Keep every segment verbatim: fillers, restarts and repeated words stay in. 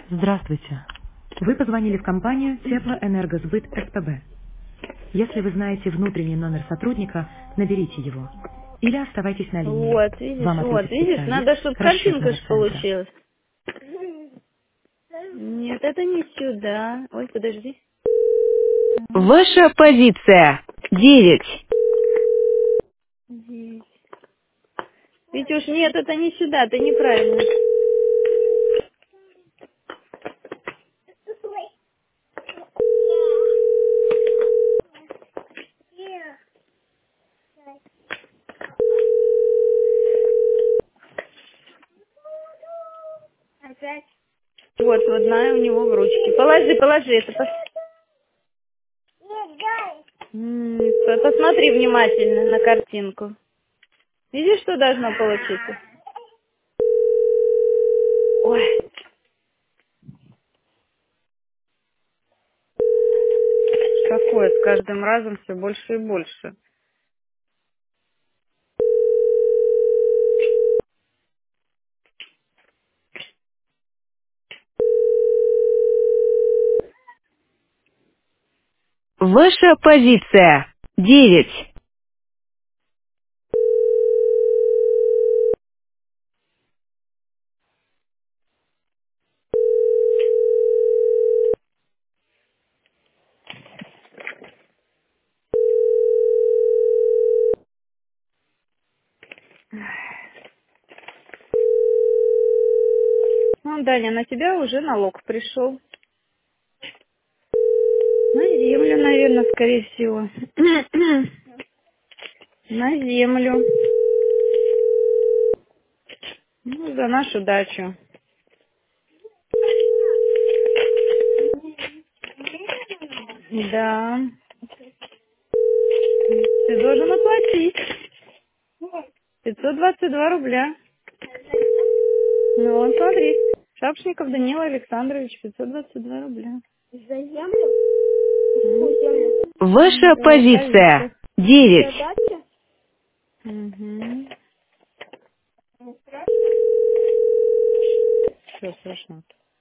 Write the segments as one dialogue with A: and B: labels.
A: Здравствуйте. Вы позвонили в компанию Теплоэнергосбыт СПБ. Если вы знаете внутренний номер сотрудника, наберите его. Или оставайтесь на линии.
B: Вот, видишь,
A: Вам
B: вот,
A: ответит
B: видишь,
A: специалист
B: надо, чтобы картинка
A: расчетного
B: ж
A: центра.
B: получилась. Нет, это не сюда. Ой, подожди.
C: Ваша позиция. Девять.
B: Здесь. Витюш, нет, это не сюда, ты неправильно. Вот, водная у него в ручке. Положи, положи это. пос- М, по- Посмотри внимательно на картинку. Видишь, что должно получиться? Ой, какое с каждым разом все больше и больше.
C: Ваша позиция. Девять.
B: Ну, Даня, на тебя уже налог пришел. На землю, наверное, скорее всего. На землю. Ну, за нашу дачу. Да. Ты должен оплатить. пятьсот двадцать два рубля. Ну, вот смотри. Шапшников Данила Александрович, пятьсот двадцать два рубля. За землю?
C: Ваша
B: Да,
C: позиция.
B: позиция.
C: Девять.
B: Угу. Что страшно?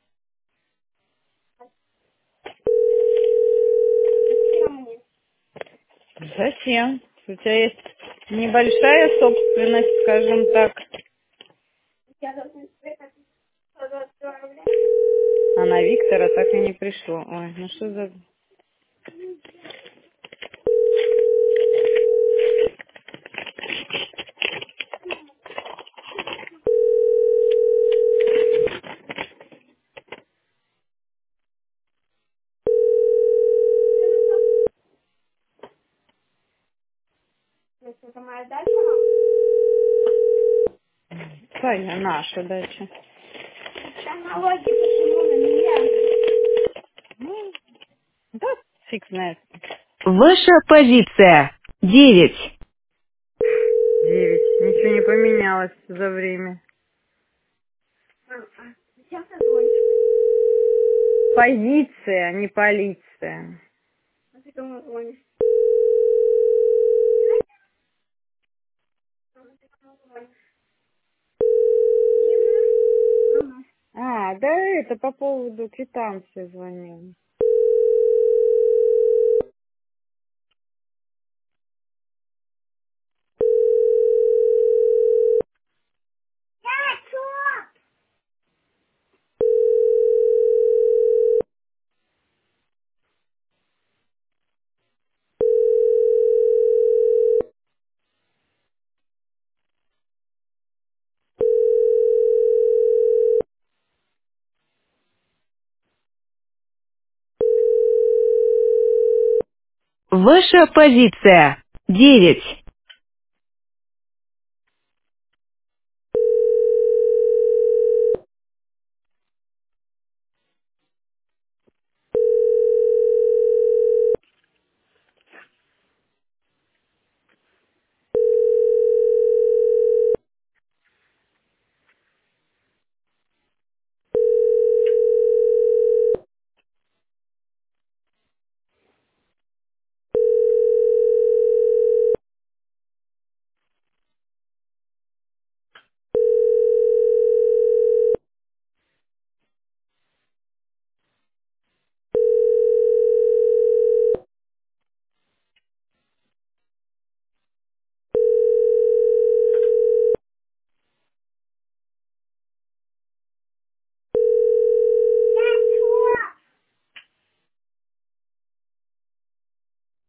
B: Зачем? У тебя есть небольшая собственность, скажем так. А на Виктора так и не пришло. Ой, ну что за... Твоя, наша дача. Ну, да, фиг знает.
C: Ваша позиция. Девять.
B: Девять. Ничего не поменялось за время. Позиция, а не полиция. А, да это по поводу квитанции звонил.
C: Ваша позиция. Девять.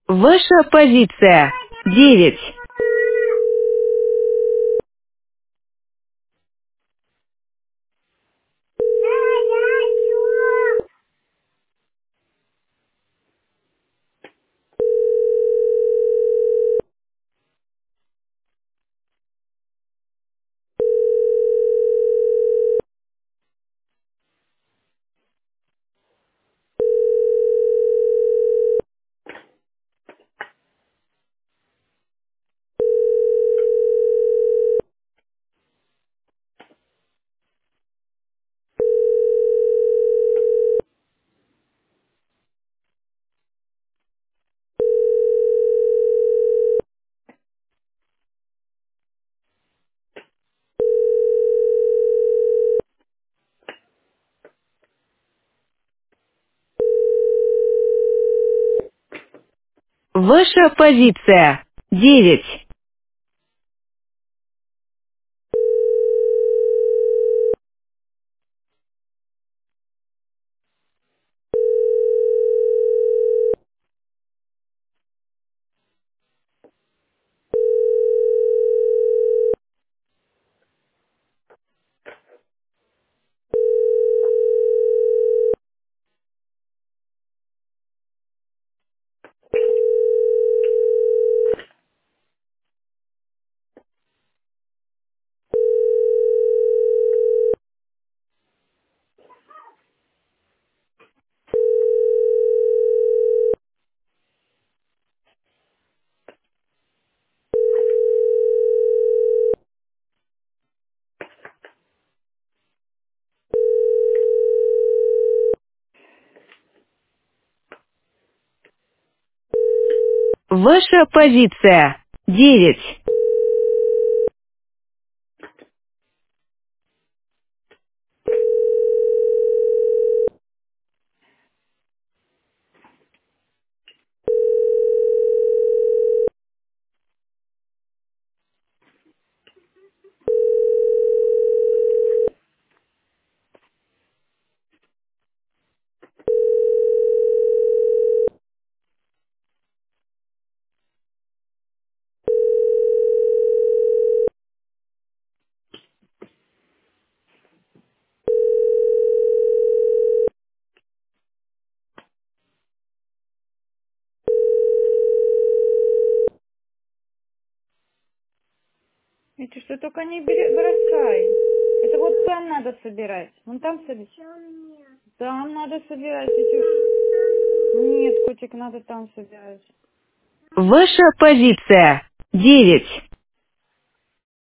C: Ваша позиция. Девять. Ваша позиция. Девять. Ваша позиция. Девять.
B: Эти что, только не бери- бросай. Это вот там надо собирать. Вон там собирать. Там надо собирать. Эти... Нет, котик, надо там собирать.
C: Ваша позиция. Девять.